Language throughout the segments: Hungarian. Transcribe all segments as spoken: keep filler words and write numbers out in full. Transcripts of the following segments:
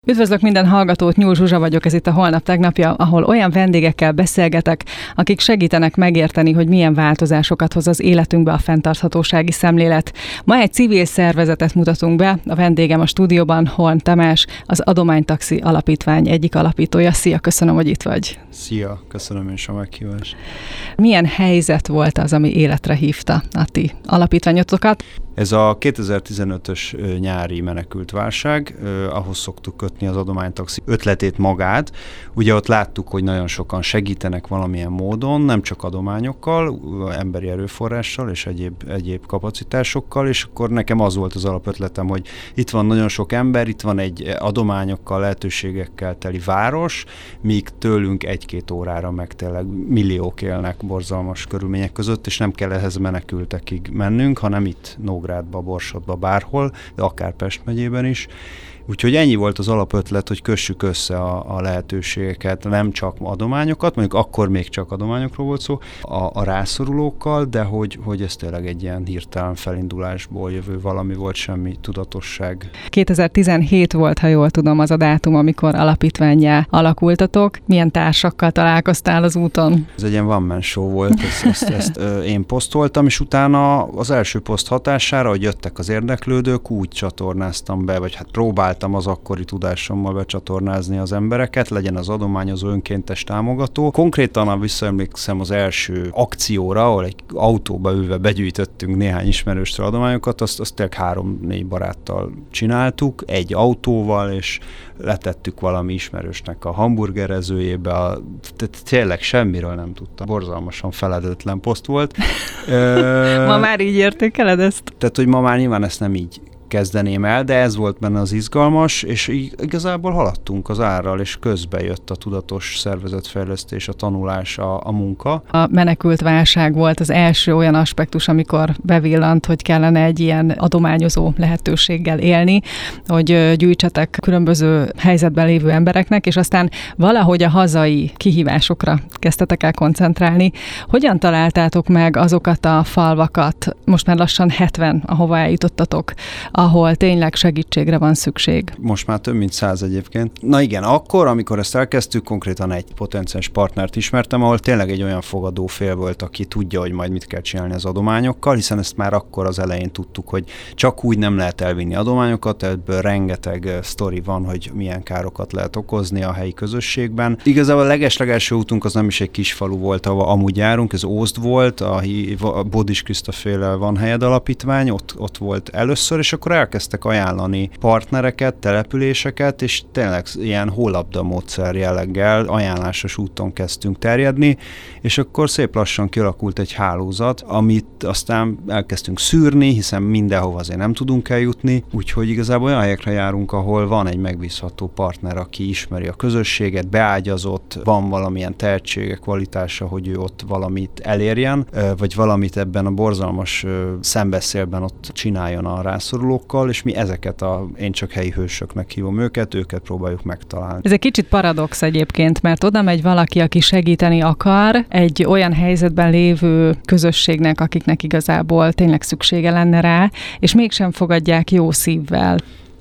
Üdvözlök minden hallgatót, Nyúl Zsuzsa vagyok, ez itt a Holnap tegnapja, ahol olyan vendégekkel beszélgetek, akik segítenek megérteni, hogy milyen változásokat hoz az életünkbe a fenntarthatósági szemlélet. Ma egy civil szervezetet mutatunk be, a vendégem a stúdióban Horn Tamás, az Adománytaxi Alapítvány egyik alapítója. Szia, köszönöm, hogy itt vagy. Szia, köszönöm is a meghívást. Milyen helyzet volt az, ami életre hívta a ti alapítványotokat? Ez a kétezer-tizenötös nyári menekültválság, eh, ahhoz szoktuk kötni az Adománytaxi ötletét magát. Ugye ott láttuk, hogy nagyon sokan segítenek valamilyen módon, nem csak adományokkal, emberi erőforrással és egyéb, egyéb kapacitásokkal, és akkor nekem az volt az alapötletem, hogy itt van nagyon sok ember, itt van egy adományokkal, lehetőségekkel teli város, míg tőlünk egy-két órára meg tényleg milliók élnek borzalmas körülmények között, és nem kell ehhez menekültekig mennünk, hanem itt Nógrádba, Borsodba, bárhol, de akár Pest megyében is. Úgyhogy ennyi volt az alapötlet, hogy kössük össze a, a lehetőségeket, nem csak adományokat, mondjuk akkor még csak adományokról volt szó, a, a rászorulókkal, de hogy, hogy ez tényleg egy ilyen hirtelen felindulásból jövő valami volt, semmi tudatosság. kétezer-tizenhét volt, ha jól tudom, az a dátum, amikor alapítvánnyá alakultatok. Milyen társakkal találkoztál az úton? Ez egy ilyen one-man show volt, ezt, ezt, ezt ö, én posztoltam, és utána az első poszt hatására, hogy jöttek az érdeklődők, úgy csatornáztam be, vagy hát próbáltam az akkori tudásommal becsatornázni az embereket, legyen az adományozó, önkéntes támogató. Konkrétan visszaemlékszem az első akcióra, ahol egy autóba ülve begyűjtöttünk néhány ismerőstől adományokat, azt, azt tényleg három-négy baráttal csináltuk, egy autóval, és letettük valami ismerősnek a hamburgerezőjébe, a, tehát tényleg semmiről nem tudtam. Borzalmasan feledetlen poszt volt. Ma már így értékeled ezt? Tehát, hogy ma már nyilván ezt nem így kezdeném el, de ez volt benne az izgalmas, és igazából haladtunk az árral, és közbe jött a tudatos szervezetfejlesztés, a tanulás, a, a munka. A menekült válság volt az első olyan aspektus, amikor bevillant, hogy kellene egy ilyen adományozó lehetőséggel élni, hogy gyűjtsetek különböző helyzetben lévő embereknek, és aztán valahogy a hazai kihívásokra kezdtetek el koncentrálni. Hogyan találtátok meg azokat a falvakat, most már lassan hetven, ahova eljutottatok, ahol tényleg segítségre van szükség? Most már több mint száz egyébként. Na igen, akkor, amikor ezt elkezdtük, konkrétan egy potenciális partnert ismertem, ahol tényleg egy olyan fogadó fél volt, aki tudja, hogy majd mit kell csinálni az adományokkal, hiszen ezt már akkor az elején tudtuk, hogy csak úgy nem lehet elvinni adományokat, ebből rengeteg sztori van, hogy milyen károkat lehet okozni a helyi közösségben. Igazából a legeslegelső útunk az nem is egy kis falu volt, ahol amúgy járunk, ez Ózd volt, a, a Bodis Krisztaféle Van Helyed Alapítvány, ott, ott volt először, és akkor elkezdtek ajánlani partnereket, településeket, és tényleg ilyen hólabda módszer jelleggel ajánlásos úton kezdtünk terjedni, és akkor szép lassan kialakult egy hálózat, amit aztán elkezdtünk szűrni, hiszen mindenhova azért nem tudunk eljutni, úgyhogy igazából olyan helyekre járunk, ahol van egy megbízható partner, aki ismeri a közösséget, beágyazott, van valamilyen tehetsége, kvalitása, hogy ő ott valamit elérjen, vagy valamit ebben a borzalmas szembeszélben ott csináljon a rászorulók, és mi ezeket a, én csak helyi hősöknek hívom őket, őket próbáljuk megtalálni. Ez egy kicsit paradox egyébként, mert oda megy valaki, aki segíteni akar egy olyan helyzetben lévő közösségnek, akiknek igazából tényleg szüksége lenne rá, és mégsem fogadják jó szívvel.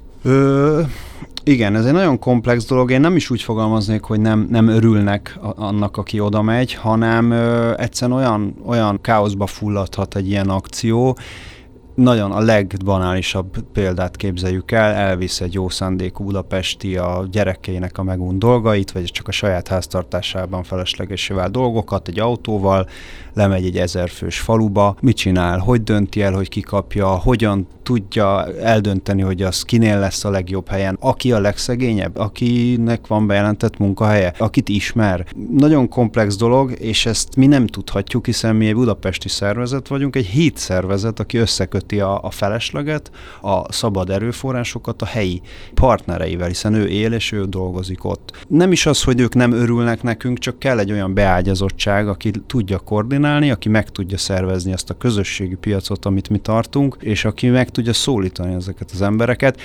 Ö... Igen, ez egy nagyon komplex dolog. Én nem is úgy fogalmaznék, hogy nem, nem örülnek annak, aki oda megy, hanem ö, egyszerűen olyan, olyan káoszba fulladhat egy ilyen akció. Nagyon a legbanálisabb példát képzeljük el, elvisz egy jó szándékú budapesti a gyerekeinek a megunt dolgait, vagy csak a saját háztartásában feleslegesé vált dolgokat egy autóval, lemegy egy ezerfős faluba, mit csinál, hogy dönti el, hogy ki kapja, hogyan tudja eldönteni, hogy az kinél lesz a legjobb helyen, aki a legszegényebb, akinek van bejelentett munkahelye, akit ismer. Nagyon komplex dolog, és ezt mi nem tudhatjuk, hiszen mi egy budapesti szervezet vagyunk, egy híd szervezet, aki összeköti a, a felesleget, a szabad erőforrásokat a helyi partnereivel, hiszen ő él és ő dolgozik ott. Nem is az, hogy ők nem örülnek nekünk, csak kell egy olyan beágyazottság, aki tudja koordinálni, aki meg tudja szervezni azt a közösségi piacot, amit mi tartunk, és aki meg tudja szólítani ezeket az embereket.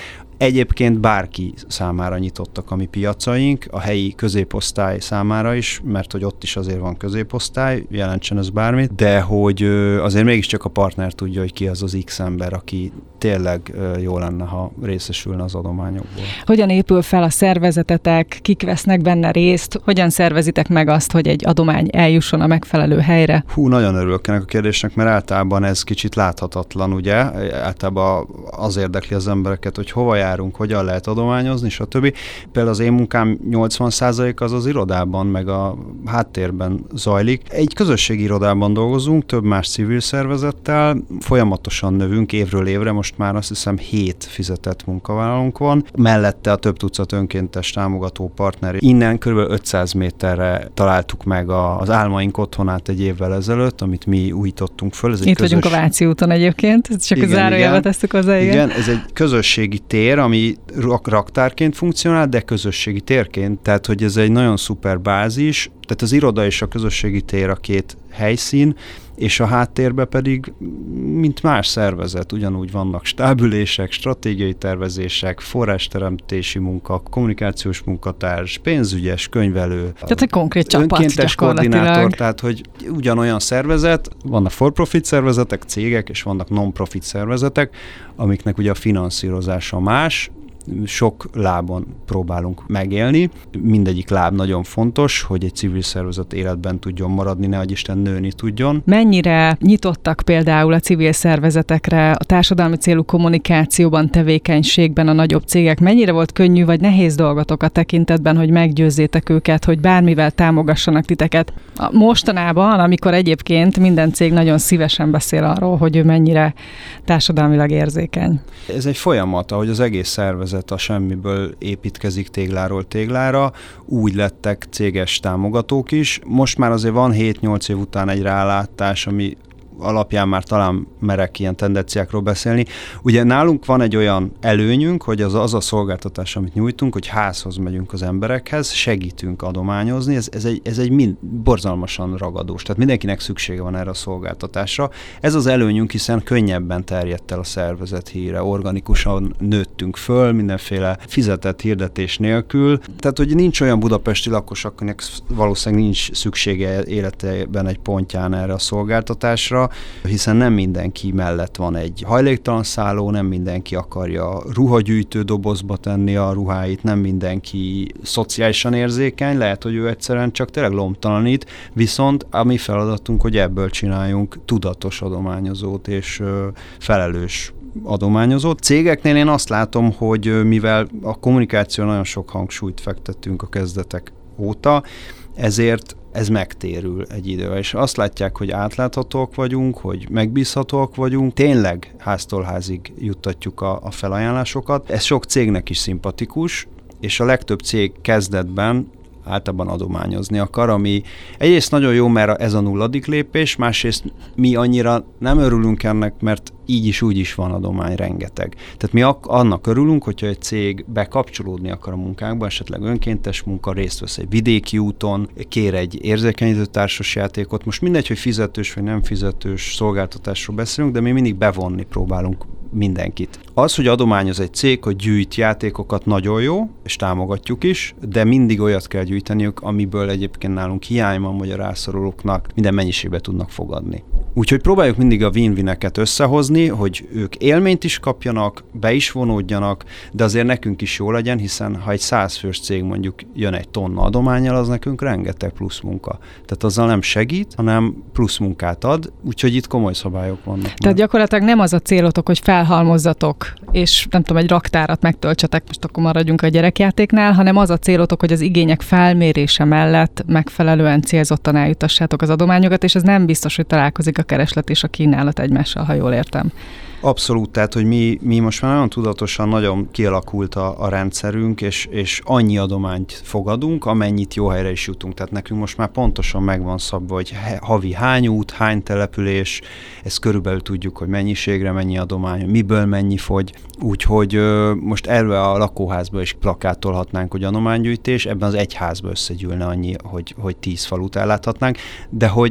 Egyébként bárki számára nyitottak a mi piacaink, a helyi középosztály számára is, mert hogy ott is azért van középosztály, jelentsen ez bármit, de hogy azért mégiscsak a partner tudja, hogy ki az az X ember, aki tényleg jó lenne, ha részesülne az adományokból. Hogyan épül fel a szervezetetek, kik vesznek benne részt, hogyan szervezitek meg azt, hogy egy adomány eljusson a megfelelő helyre? Hú, nagyon örülök ennek a kérdésnek, mert általában ez kicsit láthatatlan, ugye? Általában az érdekli az embereket, hogy hova járunk, hogyan lehet adományozni, stb. Például az én munkám nyolcvan százalék az az irodában, meg a háttérben zajlik. Egy közösségi irodában dolgozunk, több más civil szervezettel, folyamatosan növünk évről évre, most már azt hiszem hét fizetett munkavállalónk van, mellette a több tucat önkéntes támogató partner. Innen kb. ötszáz méterre találtuk meg a, az álmaink otthonát egy évvel ezelőtt, amit mi újítottunk föl. Ez egy Itt közös... vagyunk a Váci úton egyébként, csak igen, a zárójelbe tesszük hozzá. Igen. igen, ez egy közösségi tér, ami rak- raktárként funkcionál, de közösségi térként, tehát hogy ez egy nagyon szuper bázis, tehát az iroda és a közösségi tér a két helyszín, és a háttérben pedig, mint más szervezet, ugyanúgy vannak stábülések, stratégiai tervezések, forrásteremtési munka, kommunikációs munkatárs, pénzügyes, könyvelő, tehát egy konkrét csapat önkéntes koordinátor, tehát hogy ugyanolyan szervezet, vannak for-profit szervezetek, cégek, és vannak non-profit szervezetek, amiknek ugye a finanszírozása más, sok lábon próbálunk megélni. Mindegyik láb nagyon fontos, hogy egy civil szervezet életben tudjon maradni, nehogy Isten nőni tudjon. Mennyire nyitottak például a civil szervezetekre, a társadalmi célú kommunikációban, tevékenységben a nagyobb cégek? Mennyire volt könnyű vagy nehéz dolgotok a tekintetben, hogy meggyőzzétek őket, hogy bármivel támogassanak titeket? Mostanában, amikor egyébként minden cég nagyon szívesen beszél arról, hogy ő mennyire társadalmilag érzékeny. Ez egy folyamat, ahogy az egész szervezet a semmiből építkezik tégláról téglára, úgy lettek céges támogatók is. Most már azért van hét-nyolc év után egy rálátás, ami alapján már talán merek ilyen tendenciákról beszélni. Ugye nálunk van egy olyan előnyünk, hogy az, az a szolgáltatás, amit nyújtunk, hogy házhoz megyünk az emberekhez, segítünk adományozni, ez, ez egy, ez egy mind, borzalmasan ragadós, tehát mindenkinek szüksége van erre a szolgáltatásra. Ez az előnyünk, hiszen könnyebben terjedt el a szervezet híre, organikusan nőttünk föl, mindenféle fizetett hirdetés nélkül, tehát hogy nincs olyan budapesti lakos, akinek valószínűleg nincs szüksége életében egy pontján erre a szolgáltatásra, hiszen nem mindenki mellett van egy hajléktalan szálló, nem mindenki akarja ruhagyűjtő dobozba tenni a ruháit, nem mindenki szociálisan érzékeny, lehet, hogy ő egyszerűen csak tényleg lomtalanít, viszont a mi feladatunk, hogy ebből csináljunk tudatos adományozót és ö, felelős adományozót. Cégeknél én azt látom, hogy mivel a kommunikáció nagyon sok hangsúlyt fektettünk a kezdetek óta, ezért ez megtérül egy idővel, és azt látják, hogy átláthatóak vagyunk, hogy megbízhatóak vagyunk, tényleg háztól házig juttatjuk a, a felajánlásokat. Ez sok cégnek is szimpatikus, és a legtöbb cég kezdetben általában adományozni akar, ami egyrészt nagyon jó, mert ez a nulladik lépés, másrészt mi annyira nem örülünk ennek, mert így is úgy is van adomány rengeteg. Tehát mi ak- annak örülünk, hogyha egy cég bekapcsolódni akar a munkánkba, esetleg önkéntes munka, részt vesz egy vidéki úton, kér egy érzékenyítő társasjátékot. Most mindegy, hogy fizetős vagy nem fizetős szolgáltatásról beszélünk, de mi mindig bevonni próbálunk mindenkit. Az, hogy adományoz egy cég, hogy gyűjt játékokat, nagyon jó, és támogatjuk is, de mindig olyat kell gyűjteniük, amiből egyébként nálunk hiány van, vagy a rászorulóknak minden mennyiségbe tudnak fogadni. Úgyhogy próbáljuk mindig a win-wineket összehozni, hogy ők élményt is kapjanak, be is vonódjanak, de azért nekünk is jó legyen, hiszen ha egy százfős cég mondjuk jön egy tonna adománnyal, az nekünk rengeteg plusz munka. Tehát azzal nem segít, hanem plusz munkát ad, úgyhogy itt komoly szabályok vannak. Tehát gyakorlatilag nem az a célotok, hogy felhalmozzatok, és nem tudom, egy raktárat megtöltsetek, most akkor maradjunk a gyerekjátéknál, hanem az a célotok, hogy az igények felmérése mellett megfelelően célzottan eljutassátok az adományokat, és ez nem biztos, hogy találkozik a kereslet és a kínálat egymással, ha jól értem. Abszolút, tehát, hogy mi, mi most már nagyon tudatosan, nagyon kialakult a, a rendszerünk, és, és annyi adományt fogadunk, amennyit jó helyre is jutunk. Tehát nekünk most már pontosan megvan szabva, hogy havi hány út, hány település, ezt körülbelül tudjuk, hogy mennyiségre mennyi adomány, miből mennyi fogy. Úgyhogy ö, most erre a lakóházba is plakátolhatnánk, hogy adománygyűjtés, ebben az egy házba összegyűlne annyi, hogy, hogy tíz falut elláthatnánk, de hogy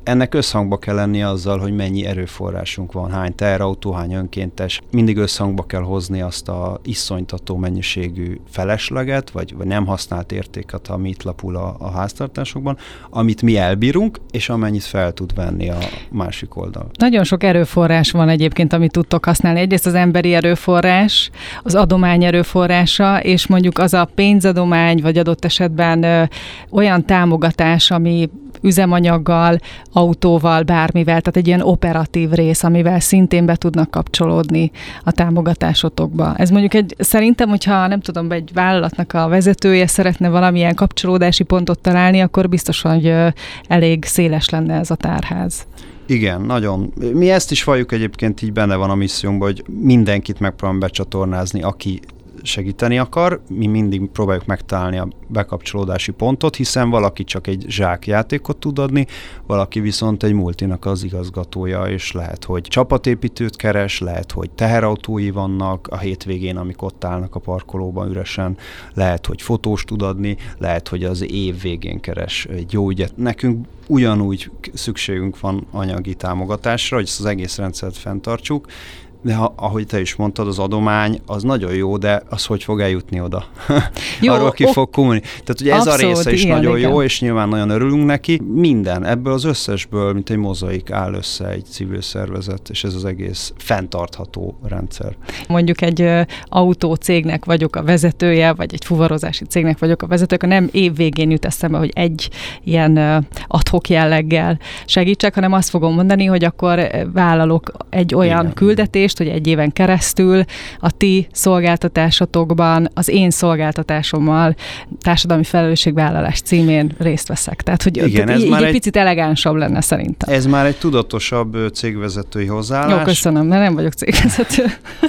ennek összhangba kell lenni azzal, hogy mennyi erőforrásunk van, hány teherautó, hány önkéntes. Mindig összhangba kell hozni azt a iszonytató mennyiségű felesleget, vagy, vagy nem használt értéket, ami itt lapul a, a háztartásokban, amit mi elbírunk, és amennyit fel tud venni a másik oldal. Nagyon sok erőforrás van egyébként, amit tudtok használni. Egyrészt az emberi erőforrás, az adomány erőforrása, és mondjuk az a pénzadomány, vagy adott esetben ö, olyan támogatás, ami üzemanyaggal, autóval, bármivel, tehát egy ilyen operatív rész, amivel szintén be tudnak kapcsolódni a támogatásotokba. Ez mondjuk egy, szerintem, hogyha nem tudom, egy vállalatnak a vezetője szeretne valamilyen kapcsolódási pontot találni, akkor biztos, hogy ö, elég széles lenne ez a tárház. Igen, nagyon. Mi ezt is valljuk egyébként, így benne van a missziónkban, hogy mindenkit megpróbálunk becsatornázni, aki segíteni akar. Mi mindig próbáljuk megtalálni a bekapcsolódási pontot, hiszen valaki csak egy zsákjátékot tud adni, valaki viszont egy multinak az igazgatója, és lehet, hogy csapatépítőt keres, lehet, hogy teherautói vannak a hétvégén, amik ott állnak a parkolóban üresen, lehet, hogy fotós tud adni, lehet, hogy az év végén keres egy jó ügyet. Nekünk ugyanúgy szükségünk van anyagi támogatásra, hogy ezt az egész rendszert fenntartsuk, de ha, ahogy te is mondtad, az adomány az nagyon jó, de az hogy fog eljutni oda? Jó, arról ki ok. fog kommunni. Tehát ugye ez abszolút, a része is igen, nagyon igen. jó, és nyilván nagyon örülünk neki. Minden, ebből az összesből, mint egy mozaik áll össze egy civil szervezet, és ez az egész fenntartható rendszer. Mondjuk egy ö, autócégnek vagyok a vezetője, vagy egy fuvarozási cégnek vagyok a vezetője, akkor nem év végén jut eszembe, hogy egy ilyen ö, ad-hoc jelleggel segítsek, hanem azt fogom mondani, hogy akkor vállalok egy olyan igen. küldetést, hogy egy éven keresztül a ti szolgáltatásotokban, az én szolgáltatásommal társadalmi felelősségvállalás címén részt veszek. Tehát, hogy igen, tehát ez így, már így egy egy picit elegánsabb lenne szerintem. Ez már egy tudatosabb cégvezetői hozzáállás. Jó, köszönöm, mert nem vagyok cégvezető.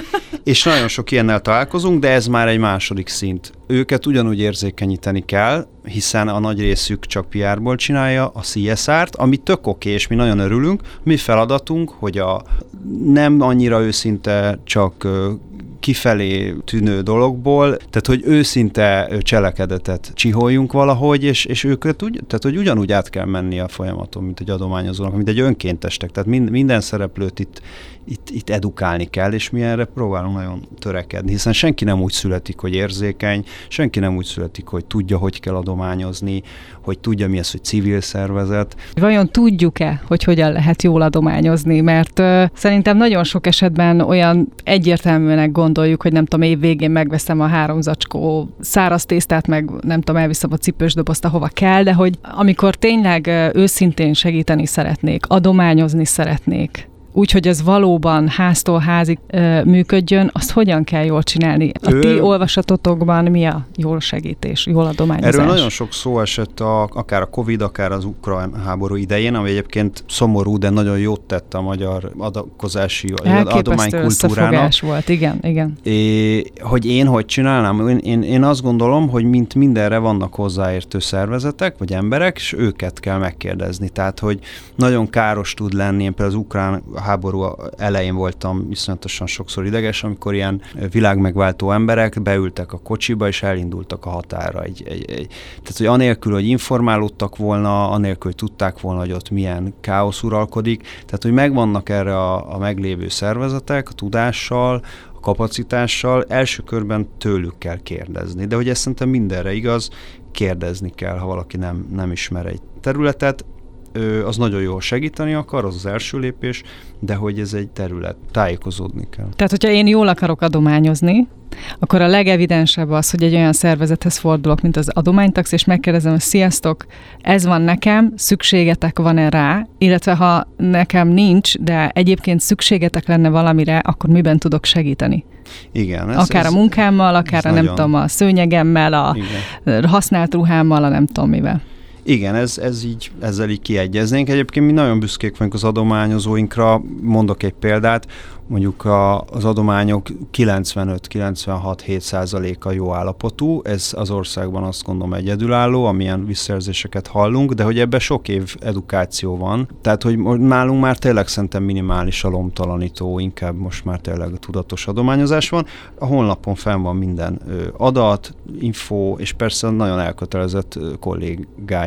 És nagyon sok ilyennel találkozunk, de ez már egy második szint. Őket ugyanúgy érzékenyíteni kell, hiszen a nagy részük csak pé er-ból csinálja a cé es er-t, ami tök oké, és mi nagyon örülünk. Mi feladatunk, hogy a nem annyira őszinte csak kifelé tűnő dologból, tehát hogy őszinte cselekedetet csiholjunk valahogy, és, és őket úgy, tehát hogy ugyanúgy át kell menni a folyamaton, mint egy adományozónak, mint egy önkéntestek. Tehát mind, minden szereplőt itt, itt, itt edukálni kell, és mi erre próbálunk nagyon törekedni, hiszen senki nem úgy születik, hogy érzékeny, senki nem úgy születik, hogy tudja, hogy kell adományozni, hogy tudja, mi az, hogy civil szervezet. Vajon tudjuk-e, hogy hogyan lehet jól adományozni? Mert uh, szerintem nagyon sok esetben olyan egyértelműen gondoljuk, hogy nem tudom, év végén megveszem a három zacskó száraz tésztát, meg nem tudom, elviszem a cipős dobozt, ahova kell, de hogy amikor tényleg uh, őszintén segíteni szeretnék, adományozni szeretnék, úgy, hogy ez valóban háztól házig ö, működjön, azt hogyan kell jól csinálni? A ő... ti olvasatotokban mi a jól segítés, jól adományozás? Erről nagyon sok szó esett a, akár a Covid, akár az ukrán háború idején, ami egyébként szomorú, de nagyon jót tett a magyar adakozási adománykultúrának. volt, igen, igen. É, hogy én hogy csinálnám? Én, én, én azt gondolom, hogy mint mindenre vannak hozzáértő szervezetek, vagy emberek, és őket kell megkérdezni. Tehát, hogy nagyon káros tud lenni, én például az ukrán háború elején voltam iszonyatosan sokszor ideges, amikor ilyen világmegváltó emberek beültek a kocsiba, és elindultak a határra. Egy, egy, egy. Tehát, hogy anélkül, hogy informálódtak volna, anélkül, hogy tudták volna, hogy ott milyen káosz uralkodik. Tehát, hogy megvannak erre a, a meglévő szervezetek, a tudással, a kapacitással, első körben tőlük kell kérdezni. De hogy ez szerintem mindenre igaz, kérdezni kell, ha valaki nem, nem ismer egy területet, az nagyon jól segíteni akar, az az első lépés, de hogy ez egy terület, tájékozódni kell. Tehát, hogyha én jól akarok adományozni, akkor a legevidensebb az, hogy egy olyan szervezethez fordulok, mint az Adománytax, és megkérdezem, hogy sziasztok, ez van nekem, szükségetek van-e rá, illetve ha nekem nincs, de egyébként szükségetek lenne valamire, akkor miben tudok segíteni? Igen. Ez, akár ez, a munkámmal, akár a nagyon... nem tudom, a szőnyegemmel, a igen. használt ruhámmal, a nem tudom mivel. Igen, ez, ez így, ezzel így kiegyeznénk. Egyébként mi nagyon büszkék vagyunk az adományozóinkra. Mondok egy példát, mondjuk a, az adományok kilencvenöt-kilencvenhat-hét százaléka jó állapotú, ez az országban azt gondolom egyedülálló, amilyen visszajelzéseket hallunk, de hogy ebben sok év edukáció van. Tehát, hogy nálunk már tényleg szerintem minimális a lomtalanító, inkább most már tényleg a tudatos adományozás van. A honlapon fenn van minden adat, info, és persze nagyon elkötelezett kollégáim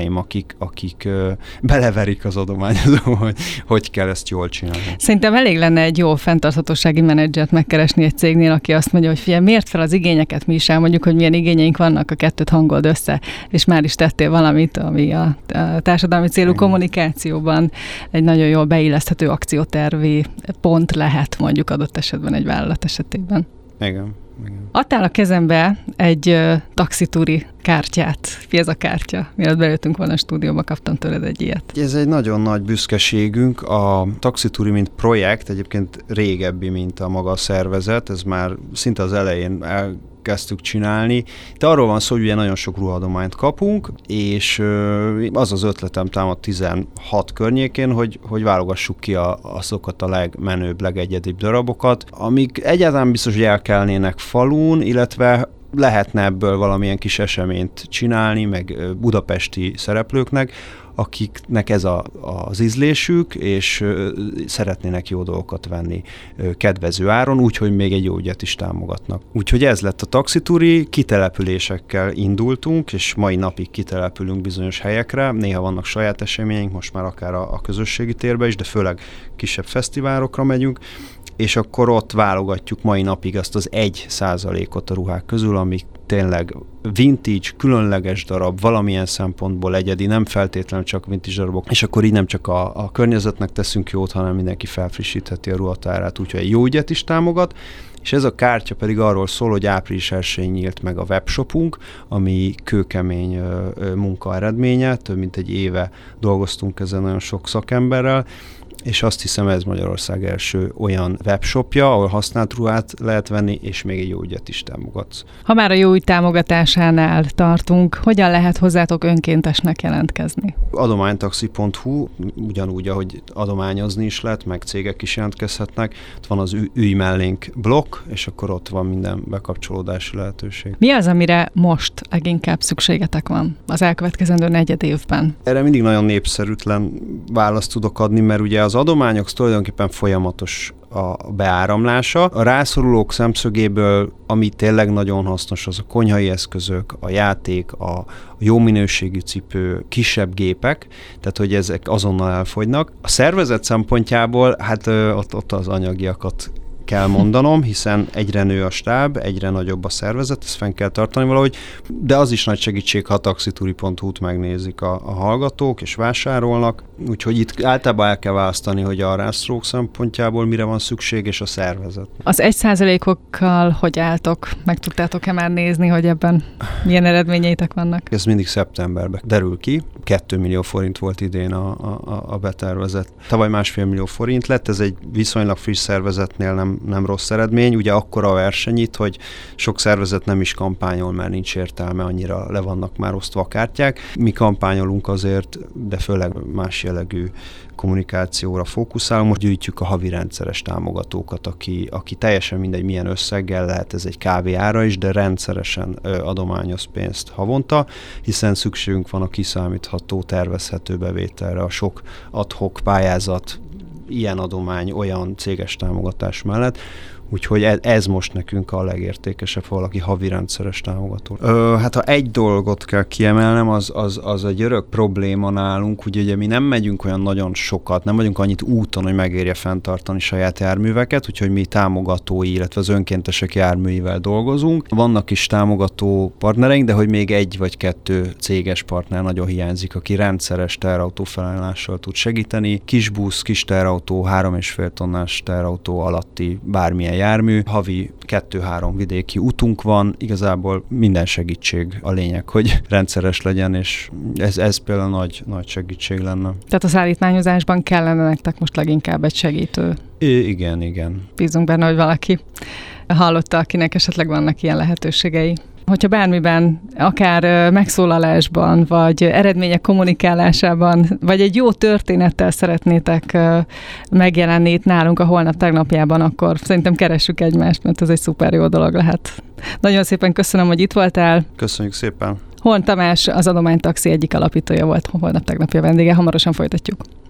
kollégáim, akik, akik ö, beleverik az adományozó, hogy hogy kell ezt jól csinálni. Szerintem elég lenne egy jó fenntarthatósági menedzsert megkeresni egy cégnél, aki azt mondja, hogy figyelj, miért fel az igényeket, mi is elmondjuk, hogy milyen igényeink vannak, a kettőt hangold össze, és már is tettél valamit, ami a, a társadalmi célú igen. kommunikációban egy nagyon jól beilleszthető akciótervi pont lehet mondjuk adott esetben egy vállalat esetében. Igen. Igen. Adtál a kezembe egy uh, taxitúri kártyát. Mi ez a kártya? Mielőtt bejöttünk volna a stúdióba, kaptam tőled egy ilyet. Ez egy nagyon nagy büszkeségünk. A taxitúri, mint projekt, egyébként régebbi, mint a maga a szervezet. Ez már szinte az elején elkezdtük csinálni. De arról van szó, hogy ugye nagyon sok ruhadományt kapunk, és az az ötletem támad tizenhat környékén, hogy, hogy válogassuk ki a, azokat a legmenőbb, legegyedibb darabokat, amik egyáltalán biztos, hogy elkelnének falun, illetve lehetne ebből valamilyen kis eseményt csinálni, meg budapesti szereplőknek, akiknek ez a, az ízlésük, és ö, szeretnének jó dolgokat venni ö, kedvező áron, úgyhogy még egy jó ügyet is támogatnak. Úgyhogy ez lett a taxitúri, kitelepülésekkel indultunk, és mai napig kitelepülünk bizonyos helyekre, néha vannak saját eseményeink, most már akár a, a közösségi térbe is, de főleg kisebb fesztiválokra megyünk, és akkor ott válogatjuk mai napig azt az egy százalékot a ruhák közül, amik tényleg vintage, különleges darab, valamilyen szempontból egyedi, nem feltétlenül csak vintage darabok, és akkor így nem csak a, a környezetnek teszünk jót, hanem mindenki felfrissítheti a ruhatárát, úgyhogy egy jó ügyet is támogat, és ez a kártya pedig arról szól, hogy április elsején nyílt meg a webshopunk, ami kőkemény ö, ö, munka eredménye, több mint egy éve dolgoztunk ezen nagyon sok szakemberrel, és azt hiszem, ez Magyarország első olyan webshopja, ahol használt ruhát lehet venni, és még egy jó ügyet is támogatsz. Ha már a jó ügy támogatásánál tartunk, hogyan lehet hozzátok önkéntesnek jelentkezni? adománytaxi pont hu, ugyanúgy, ahogy adományozni is lehet, meg cégek is jelentkezhetnek. Ott van az ülj mellénk blokk, és akkor ott van minden bekapcsolódási lehetőség. Mi az, amire most leginkább szükségetek van az elkövetkezendő negyed évben? Erre mindig nagyon népszerűtlen választ tudok adni, mert ugye az adományok tulajdonképpen folyamatos a beáramlása. A rászorulók szemszögéből, ami tényleg nagyon hasznos, az a konyhai eszközök, a játék, a jó minőségű cipő, kisebb gépek, tehát hogy ezek azonnal elfogynak. A szervezet szempontjából hát ott, ott az anyagiakat kell mondanom, hiszen egyre nő a stáb, egyre nagyobb a szervezet, ezt fenn kell tartani valahogy, de az is nagy segítség, ha taxitúri pont hu-t megnézik a, a hallgatók és vásárolnak, úgyhogy itt általában el kell választani, hogy a rászorulók szempontjából mire van szükség, és a szervezet. Az egy százalékokkal hogy álltok? Meg tudtátok-e már nézni, hogy ebben milyen eredményeitek vannak? Ez mindig szeptemberben derül ki. Kettő millió forint volt idén a, a, a betervezett. Tavaly másfél millió forint lett, ez egy viszonylag friss szervezetnél nem nem rossz eredmény. Ugye akkora a verseny itt, hogy sok szervezet nem is kampányol, mert nincs értelme, annyira le vannak már osztva a kártyák. Mi kampányolunk azért, de főleg más jellegű kommunikációra fókuszálunk, most gyűjtjük a havi rendszeres támogatókat, aki, aki teljesen mindegy milyen összeggel, lehet ez egy kávé ára is, de rendszeresen ö, adományoz pénzt havonta, hiszen szükségünk van a kiszámítható, tervezhető bevételre, a sok ad-hoc pályázat, ilyen adomány, olyan céges támogatás mellett, úgyhogy ez most nekünk a legértékesebb, ha valaki havi rendszeres támogató. Ö, hát ha egy dolgot kell kiemelnem, az, az, az egy örök probléma nálunk, hogy ugye mi nem megyünk olyan nagyon sokat, nem vagyunk annyit úton, hogy megérje fenntartani saját járműveket, úgyhogy mi támogatói, illetve az önkéntesek járműivel dolgozunk. Vannak is támogató partnereink, de hogy még egy vagy kettő céges partner nagyon hiányzik, aki rendszeres teherautó felajánlással tud segíteni. Kis busz, kis teherautó, három és fél tonnás teherautó alatti bármilyen jármű, havi kettő-három vidéki útunk van, igazából minden segítség a lényeg, hogy rendszeres legyen, és ez, ez például nagy, nagy segítség lenne. Tehát a szállítmányozásban kellene nektek most leginkább egy segítő. I- igen, igen. Bízunk benne, hogy valaki hallotta, akinek esetleg vannak ilyen lehetőségei. Hogyha bármiben, akár megszólalásban, vagy eredmények kommunikálásában, vagy egy jó történettel szeretnétek megjelenni itt nálunk a holnap tegnapjában, akkor szerintem keressük egymást, mert ez egy szuper jó dolog lehet. Nagyon szépen köszönöm, hogy itt voltál. Köszönjük szépen. Horn Tamás, az Adománytaxi egyik alapítója volt, holnap tegnapja vendége. Hamarosan folytatjuk.